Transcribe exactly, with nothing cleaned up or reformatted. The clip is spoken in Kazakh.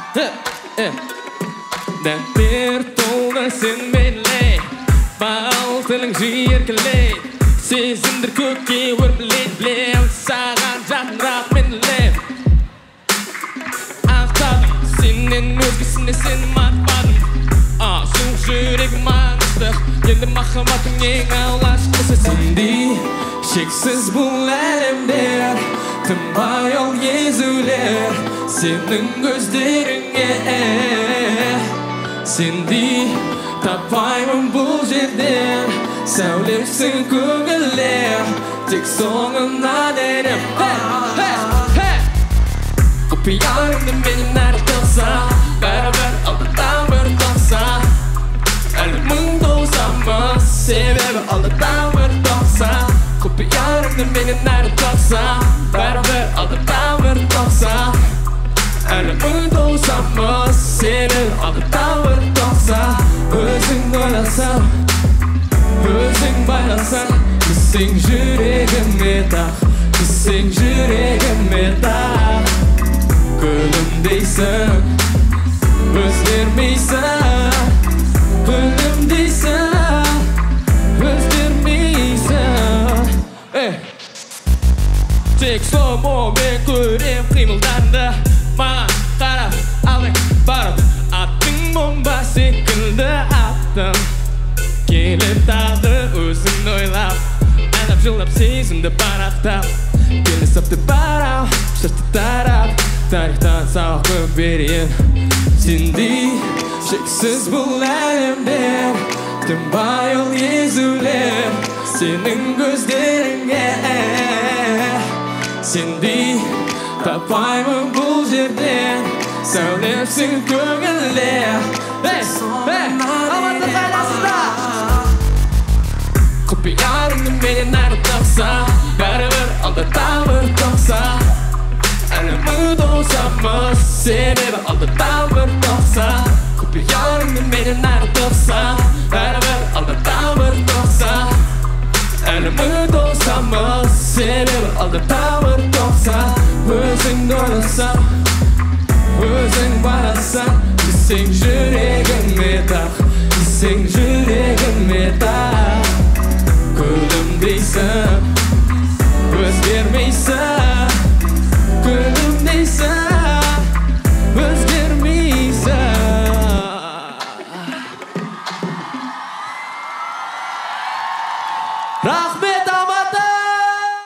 Bir толды sen менлей Бал тілің жиіркелей Сезімдір көкке өрмелей Білем саған жанырақ менлей Ақтадым сенен өзгесіне сенім атпадым Суық жүрегім аңыздық Енді махаббатың ең алғашқысы Сендей шексіз бұл әлемдер Тынбай ол езулер Сенің көздеріңе Сендей таппаймын бұл жерден Сәулемсің көңілер Тек соңынан ерім Құпиярымды менен әрі тоқса Бәрі-бір алдыдан бір тоқса Әлі мың тоқсамыз Себебі алдыдан бір тоқса Құпиярымды менен әрі тоқса Бәрі-бір алдыдан бір тоқса Әлі мың тоқсамыз Себебі алдыдан бір тоқса Өзің ойласам Өзің байласаң Түсің жүрегіме тақ Түсің жүрегіме тақ Күлімдейсің Өзгермейсің Күлімдейсің Өзгермейсің Тек сол момент көрем қимылданды Маған қарап алай барып Аттың бомба секілді аттым Келіп тағы өзің ойлап Әнап жылап сезімді парақтап Келісіпті барау, шашты тарап Тарихтан сабақ көп берейін Сендей шексіз бұл әлемдер Тынбай ол езулер Сенің көздеріңе Сендей таппаймын бұл жерден Сәулемсің көңілер Алматы қайдасызда Құпиярымды менен әрі тоқса Бәрі-бір алдыдан бір тоқса Әлі мың тоқсамыз Себебі алдыдан бір тоқса Құпиярымды менен әрі тоқса Бәрі-бір алдыдан бір тоқса Әлі мың тоқсамыз Себебі алдыдан бір тоқса Өзің ойласам Өзің барасаң Түсің жүрегіме тақ Түсің жүрегіме тақ Күлімдейсің Өзгермейсің